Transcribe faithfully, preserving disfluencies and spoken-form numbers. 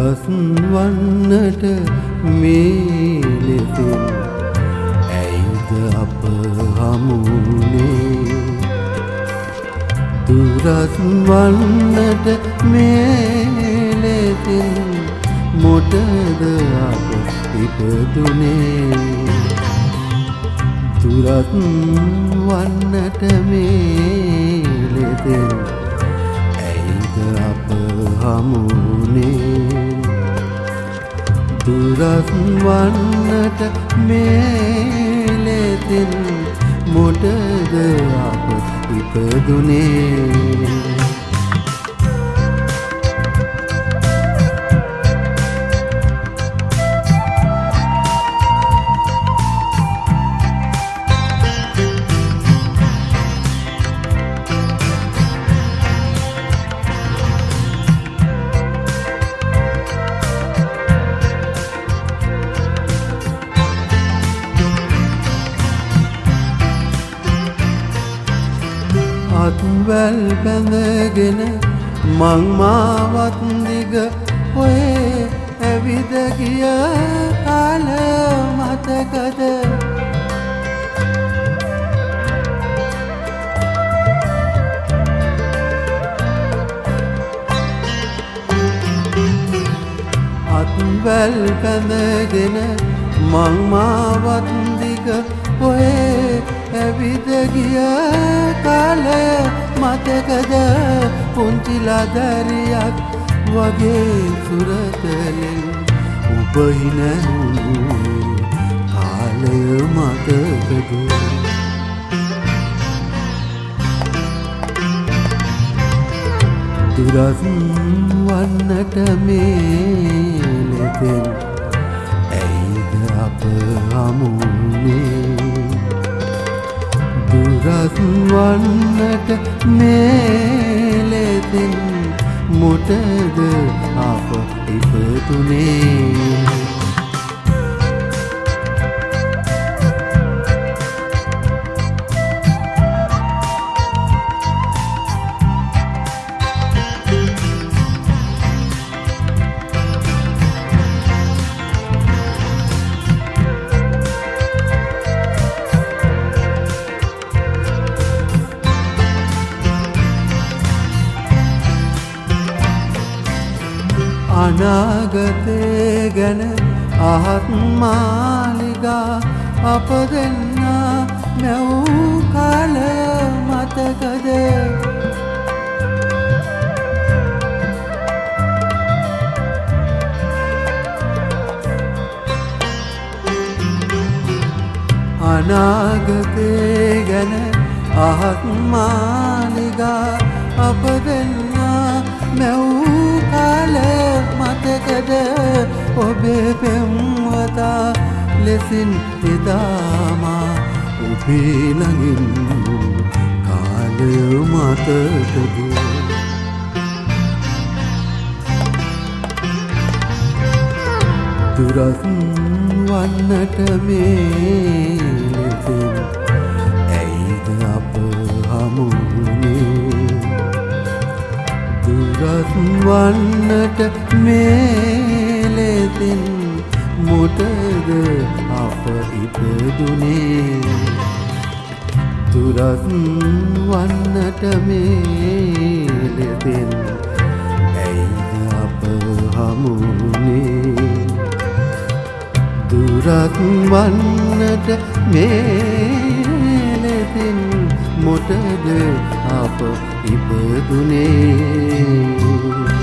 දුරස් වන්නට මේ ලෙසින් ඇයිද අප හමුුනේ දුරස් වන්නට මේ ලෙසින් මොටද අප ඉපදුනේ දුරස් වන්නට මේ ලෙසින් ඇයිද අප හමුුනේ දුරස් වන්නට මේ ලෙසින් මොටද අප ඉපදුනේ අත්වැල් බැඳගෙන මං මාවත් දිග ඔයේ ඇවිද ගිය කාල මතකද අත්වැල් බැඳගෙන මං මාවත් දිග ඔයේ ඇවිද ගිය කාලය මතකද පුංචිලා දැරියක් වගේ සුරතලෙන් ඔබ හිනැහුණු කාලය මතකද දුරස් වන්නට මේ ලෙසින් ඇයිද අප හමුුනේ දුරස් වන්නට මේ ලෙසින් මොටද අප ඉපදුනේ අනාගතේ ගැන අහත් මාලිගා අප දෙන්නා මැවූ කාල මතකද අනාගතේ ගැන අහත් මාලිගා අප දෙන්නා මැවූ කාල මතකද ඔබේ පෙම්වතා ලෙසින් එදාමා ඔබේ ළඟින් කාලය මතකද දුරස් වන්නට මේ ලෙසින් ඇයිද අප හමුුනේ දුරස් වන්නට මේ ලෙසින් මොටද අප ඉපදුනේ දුරස් වන්නට මේ ලෙසින් ඇයිද අප හමුුනේ දුරස් වන්නට මේ ලෙසින් මොටද අප ඉපදුනේ